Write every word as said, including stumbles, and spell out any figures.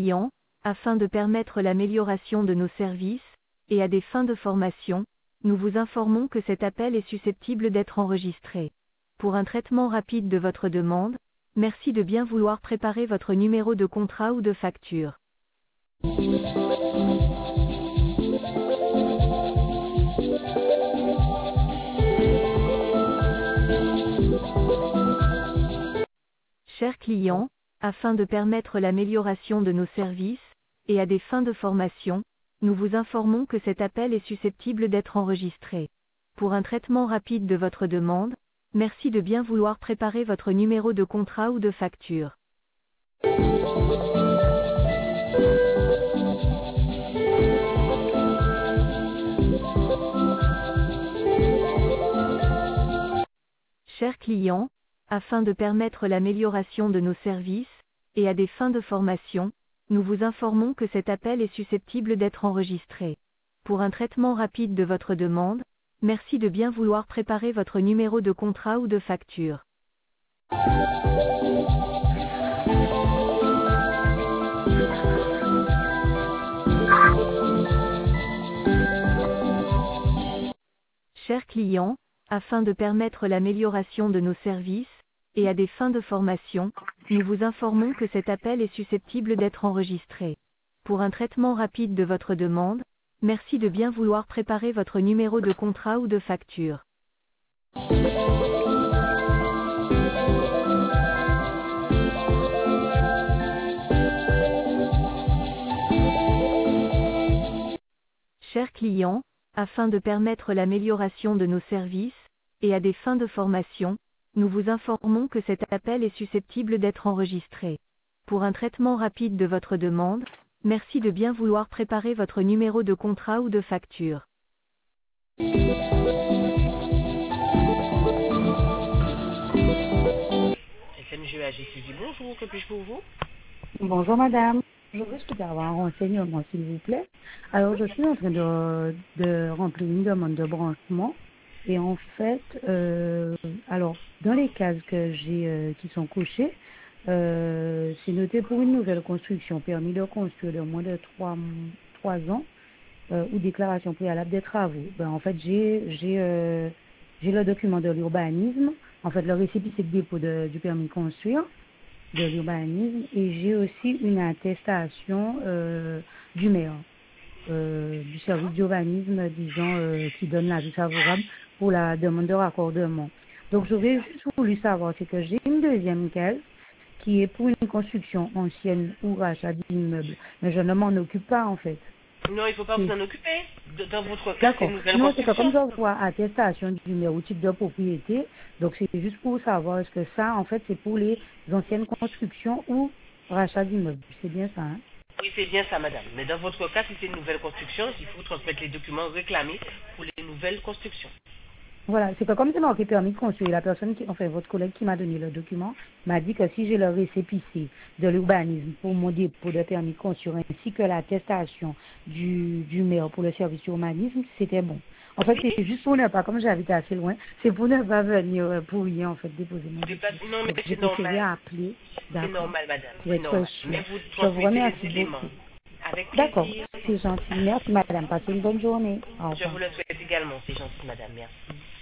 clients, afin de permettre l'amélioration de nos services, et à des fins de formation, nous vous informons que cet appel est susceptible d'être enregistré. Pour un traitement rapide de votre demande, merci de bien vouloir préparer votre numéro de contrat ou de facture. Chers clients, afin de permettre l'amélioration de nos services, et à des fins de formation, nous vous informons que cet appel est susceptible d'être enregistré. Pour un traitement rapide de votre demande, merci de bien vouloir préparer votre numéro de contrat ou de facture. Chers clients, afin de permettre l'amélioration de nos services, et à des fins de formation, nous vous informons que cet appel est susceptible d'être enregistré. Pour un traitement rapide de votre demande, merci de bien vouloir préparer votre numéro de contrat ou de facture. Chers clients, afin de permettre l'amélioration de nos services, et à des fins de formation, nous vous informons que cet appel est susceptible d'être enregistré. Pour un traitement rapide de votre demande, merci de bien vouloir préparer votre numéro de contrat ou de facture. Chers clients, afin de permettre l'amélioration de nos services, et à des fins de formation, nous vous informons que cet appel est susceptible d'être enregistré. Pour un traitement rapide de votre demande, merci de bien vouloir préparer votre numéro de contrat ou de facture. F M G A G C J, bonjour, que puis-je pour vous? Bonjour madame, je voudrais avoir un renseignement s'il vous plaît. Alors je suis en train de, de remplir une demande de branchement. Et en fait, euh, alors, dans les cases que j'ai euh, qui sont cochées, euh, c'est noté pour une nouvelle construction, permis de construire de moins de trois, trois ans, euh, ou déclaration préalable des travaux. Ben, en fait, j'ai j'ai euh, j'ai le document de l'urbanisme, en fait, le récépissé de dépôt de, du permis de construire, de l'urbanisme, et j'ai aussi une attestation euh, du maire. Euh, du service d'urbanisme, disons, euh, qui donne l'avis favorable pour la demande de raccordement. Donc, j'aurais juste voulu savoir, c'est que j'ai une deuxième case qui est pour une construction ancienne ou rachat d'immeuble, mais je ne m'en occupe pas, en fait. Non, il ne faut pas vous en occuper. Dans votre cas, c'est une nouvelle non, c'est que comme construction. je vois attestation du numéro type de propriété, donc c'est juste pour savoir, est-ce que ça, en fait, c'est pour les anciennes constructions ou rachat d'immeuble. C'est bien ça, hein? Oui, c'est bien ça, madame. Mais dans votre cas, si c'est une nouvelle construction, il faut transmettre les documents réclamés pour les nouvelles constructions. Voilà, c'est que comme c'est marqué permis de construire, la personne qui, enfin votre collègue qui m'a donné le document, m'a dit que si j'ai le récépissé de l'urbanisme pour mon dépôt de permis de construire ainsi que l'attestation du, du maire pour le service d'urbanisme, c'était bon. En fait, Oui. c'est juste pour ne pas, comme j'habite assez loin, c'est pour ne pas venir pour rien, en fait, déposer mon document. Non, mais Donc, c'est j'ai préféré normal. appeler. C'est normal, madame. Pour C'est être normal. sûr. Mais vous Je vous transmettez remercie les éléments. beaucoup. Avec D'accord, plaisir. c'est gentil. Merci madame, passez une bonne journée. Au Je revoir. vous le souhaite également. C'est gentil, madame. Merci.